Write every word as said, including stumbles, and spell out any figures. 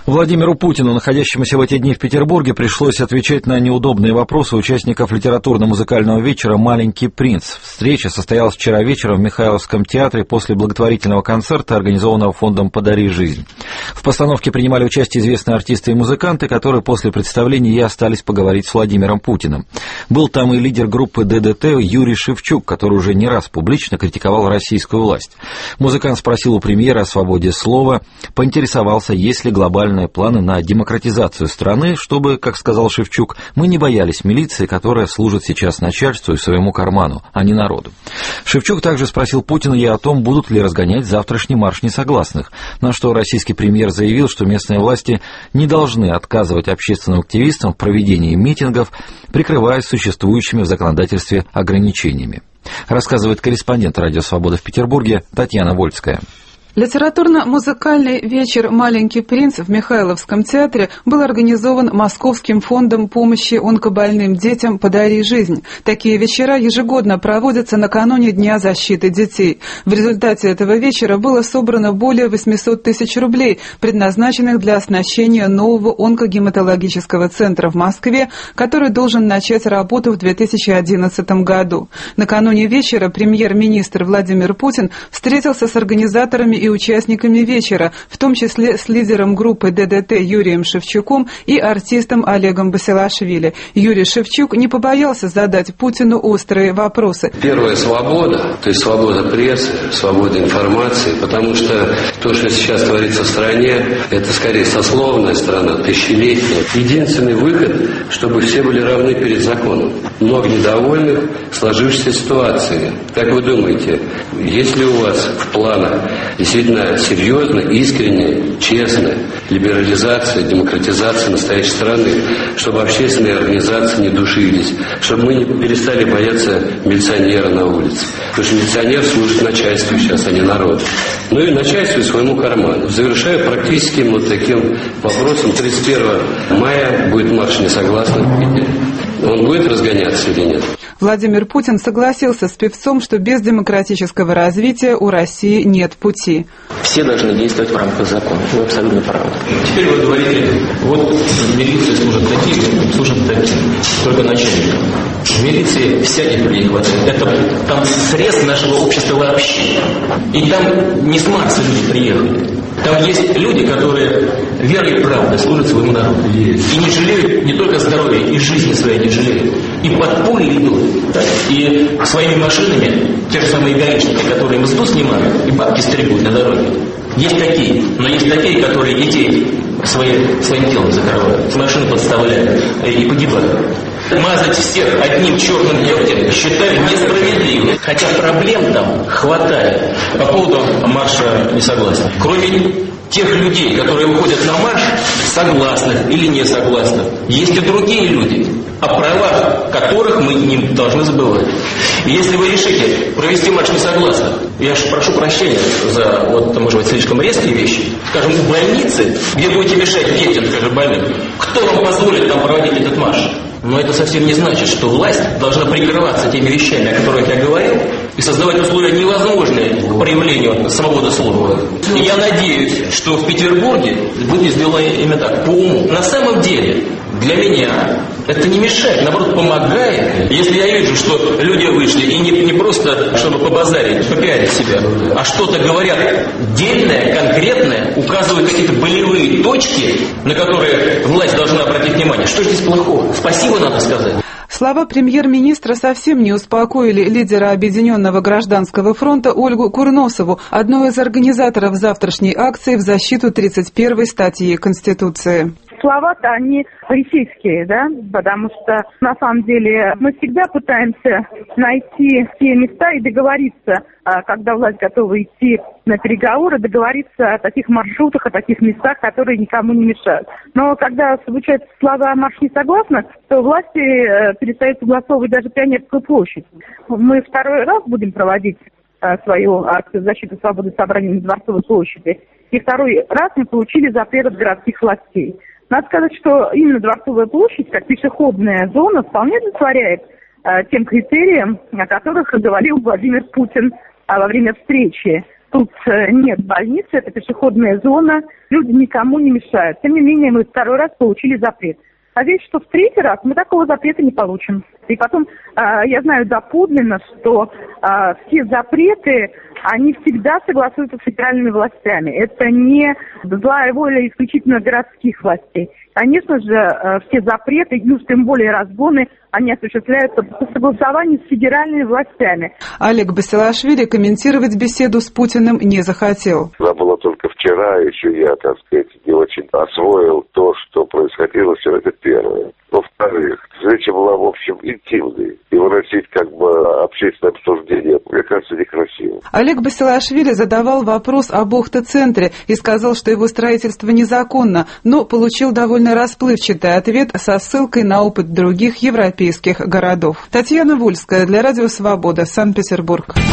Владимиру Путину, находящемуся в эти дни в Петербурге, пришлось отвечать на неудобные вопросы участников литературно-музыкального вечера «Маленький принц». Встреча состоялась вчера вечером в Михайловском театре после благотворительного концерта, организованного фондом «Подари жизнь». В постановке принимали участие известные артисты и музыканты, которые после представления и остались поговорить с Владимиром Путиным. Был там и лидер группы ДДТ Юрий Шевчук, который уже не раз публично критиковал российскую власть. Музыкант спросил у премьера о свободе слова, поинтересовался, есть ли глобальные планы на демократизацию страны, чтобы, как сказал Шевчук, мы не боялись милиции, которая служит сейчас начальству и своему карману, а не народу. Шевчук также спросил Путина и о том, будут ли разгонять завтрашний марш несогласных, на что российский премьер заявил, что местные власти не должны отказывать общественным активистам в проведении митингов, прикрываясь существующими в законодательстве ограничениями. Рассказывает корреспондент «Радио Свобода» в Петербурге Татьяна Вольская. Литературно-музыкальный вечер «Маленький принц» в Михайловском театре был организован Московским фондом помощи онкобольным детям «Подари жизнь». Такие вечера ежегодно проводятся накануне Дня защиты детей. В результате этого вечера было собрано более восемьсот тысяч рублей, предназначенных для оснащения нового онкогематологического центра в Москве, который должен начать работу в две тысячи одиннадцатом году. Накануне вечера премьер-министр Владимир Путин встретился с организаторами и участниками вечера, в том числе с лидером группы ДДТ Юрием Шевчуком и артистом Олегом Басилашвили. Юрий Шевчук не побоялся задать Путину острые вопросы. Первая свобода, то есть свобода прессы, свобода информации, потому что то, что сейчас творится в стране, это скорее сословная страна, тысячелетняя. Единственный выход, чтобы все были равны перед законом. Много недовольных сложившейся ситуации. Как вы думаете, есть ли у вас в планах действительно серьезно, искренне, честно либерализация, демократизация настоящей страны, чтобы общественные организации не душились, чтобы мы не перестали бояться милиционера на улице. Потому что милиционер служит начальству сейчас, а не народу. Ну и начальству и своему карману. Завершаю практическим вот таким вопросом. тридцать первого мая будет марш несогласных в Питере. Он будет разгоняться или нет? Владимир Путин согласился с певцом, что без демократического развития у России нет пути. Все должны действовать в рамках закона. Вы абсолютно правы. Теперь вы говорите, вот в милиции служат такие, служат такие, только начальникам. В милиции всяких людей хватает. Это там срез нашего общества вообще. И там не с Марса люди приехали. Там есть люди, которые верой и правдой служат своему народу. И не жалеют не только здоровья, и жизни своей не жалеют. И под пули идут. Да? И своими машинами, те же самые гаишники, которые мзду снимают, и бабки стригут на дороге. Есть такие. Но есть такие, которые детей своим, своим телом закрывают, с машин подставляют и погибают. Мазать всех одним черным дегтем считаю несправедливым. Хотя проблем там хватает. По поводу марша несогласных. Кроме тех людей, которые выходят на марш, согласных или не согласных, есть и другие люди, о правах которых мы не должны забывать. И если вы решите провести марш несогласных, я же прошу прощения за, вот, может быть, слишком резкие вещи, скажем, в больнице, где будете мешать детям, скажем, больным, кто вам позволит там проводить этот марш? Но это совсем не значит, что власть должна прикрываться теми вещами, о которых я говорил, и создавать условия невозможные к проявлению свободы слова. И я надеюсь, что в Петербурге будет сделано именно так, по уму. На самом деле, для меня это не мешает, наоборот, помогает. Если я вижу, что люди вышли и не, не просто, чтобы побазарить, попиарить себя, а что-то говорят дельное, конкретное, указывают какие-то болевые точки, на которые власть должна обратить внимание. Что здесь плохого? Спасибо, надо сказать. Слова премьер-министра совсем не успокоили лидера Объединенного гражданского фронта Ольгу Курносову, одну из организаторов завтрашней акции в защиту тридцать первой статьи Конституции. Слова-то они фарисейские, да, потому что на самом деле мы всегда пытаемся найти те места и договориться, когда власть готова идти на переговоры, договориться о таких маршрутах, о таких местах, которые никому не мешают. Но когда звучат слова «марш несогласных», то власти перестают согласовывать даже Пионерскую площадь. Мы второй раз будем проводить свою акцию защиты свободы собрания на Дворцовой площади. И второй раз мы получили запрет от городских властей. Надо сказать, что именно Дворцовая площадь, как пешеходная зона, вполне удовлетворяет э, тем критериям, о которых говорил Владимир Путин э, во время встречи. Тут нет больницы, это пешеходная зона, люди никому не мешают. Тем не менее, мы второй раз получили запрет. А ведь что в третий раз мы такого запрета не получим. И потом, я знаю доподлинно, что все запреты, они всегда согласуются с федеральными властями. Это не злая воля исключительно городских властей. Конечно же, все запреты, и уж тем более разгоны, они осуществляются по согласованию с федеральными властями. Олег Басилашвили комментировать беседу с Путиным не захотел. Она была только вчера, еще я, так сказать, не очень освоил то, что происходило вчера, это первое. Во-вторых, встреча была, в общем, интимной. И выносить как бы общественное обсуждение, мне кажется, некрасиво. Олег Басилашвили задавал вопрос об Охта-центре и сказал, что его строительство незаконно, но получил довольно расплывчатый ответ со ссылкой на опыт других европейских городов. Татьяна Вольская для Радио Свобода, Санкт-Петербург.